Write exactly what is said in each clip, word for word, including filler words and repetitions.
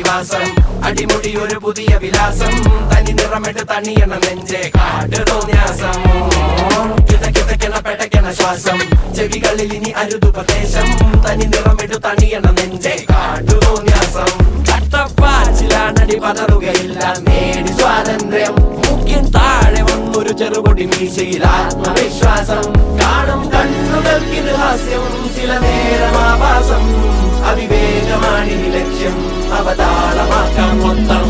പുനരധിവാസം അടിമുടി ഒരു പുതിയ വിലാസം തനി നിറമിട്ട് തണിയണ നെഞ്ചെ കാട് തോന്യാസം കിതക്കിതക്കണ പെട്ടക്കണ ശ്വാസം ചെവികളിൽ ഇനി അരുതുപദേശം തനി നിറമിട്ട് തണിയണ നെഞ്ചെ കാട് തോന്യാസം കട്ടപ്പാച്ചിലാണടി പതറുകയില്ല നേടി സ്വാതന്ത്ര്യം മുഖ്യൻ താഴെ വന്നൊരു ചെറുപൊടി മീശയിൽ ആത്മവിശ്വാസം കാണും കണ്ണുകൾക്കിത് ഹാസ്യം ചില നേരം ആഭാസം അവിവേകമാണി ലക്ഷ്യം അവതാളമാക്കാം മൊത്തം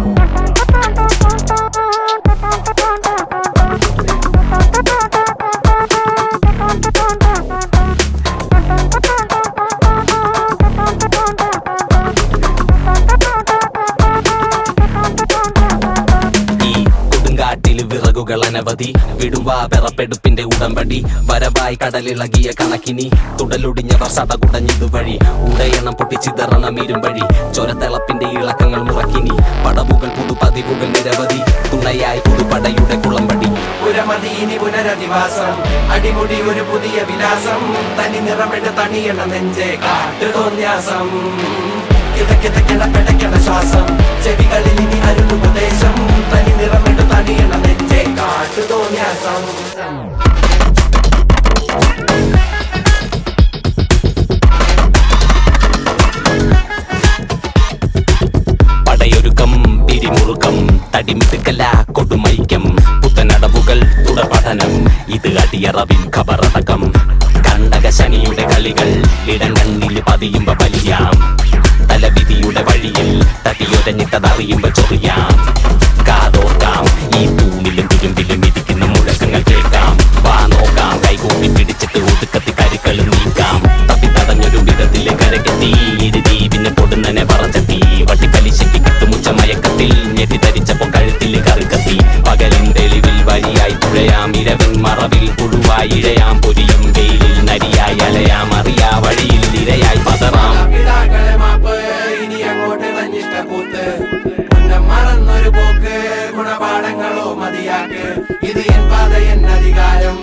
വിറകുകൾ അനവധി വിടുവാ വിറപ്പെടുപ്പിന്റെ ഉടമ്പടി വരവായി കടലിളകിയ കണക്കിനി തുടലൊടിഞ്ഞവർ സടകുടഞ്ഞിതുവഴി ഉടയണം പൊട്ടിച്ചിതറണം ഇരുമ്പഴി ചൊരത്തിളപ്പിന്റെ ഇളക്കങ്ങൾ മുറക്കിനി പടവുകൾ പുതുപതിവുകൾ നിരവധി തുണയായി പുതുപടയുടെ കുളമ്പടി പുരമതീനി പുനരധിവാസം അടിമുടി ഒരു പുതിയ വിലാസം തനി നിറമിട്ട് തണിയണ നെഞ്ചെ കാട്ടു തോന്യാസം കിതക്കിതക്കണ പെടക്കണ ശ്വാസം ചെവികളിൽ ഇനി അരുതുപദേശം തനി നിറമിട്ട് തണിയണ നെഞ്ചെ കാട്ടു തോന്യാസം പടയൊരുക്കം പിരിമുറുക്കം തടിമിടുക്കല കൊടുമൈക്കം പുത്തനടവുകൾ തുടപഠനം ഇത് അടിയറവിൻ ഖബറടക്കം കണ്ടക ശനിയുടെ കളികൾ ഇടം കണ്ണിൽ പതിയുമ്പോ ബലിയാം തലവിധിയുടെ വഴിയിൽ തട്ടിയൊരഞ്ഞിട്ടതറിയുമ്പോ ചൊറിയാം കാതോർക്കാം ഈ തൂണിലും തുരുമ്പിലും ഇരിക്കുന്ന മുഴക്കങ്ങൾ കേൾക്കാം വാ നോക്കാം കൈകൂപ്പി പിടിച്ചിട്ട് ഒതുക്കത്തി കരുക്കളും നീക്കാം തപ്പി തടഞ്ഞൊരു വിധത്തിലെ കരകെത്തി ഇരുതീപിന്നെ പൊടുന്നനെ പറച്ചെത്തി വട്ടിപ്പലിശയ്ക്ക് കിട്ടുമുച്ച മയക്കത്തിൽ ഞെട്ടിധരിച്ചപ്പോ കഴുത്തിൽ കറുകത്തി പകലിൻ തെളിവിൽ വഴിയായി തുഴയാം ഇരവിൻ മറവിൽ പുഴുവായി ഇഴയാം പൊരിയും വെയിലിൽ നരിയായി അലയാം അറിയാ വഴിയിൽ ഇരയായി പതറാം മറന്നൊരു പോക്ക് ഗുണപാഠങ്ങളോ മതിയാക്ക് ഇത് എൻ പാത എൻ അധികാരം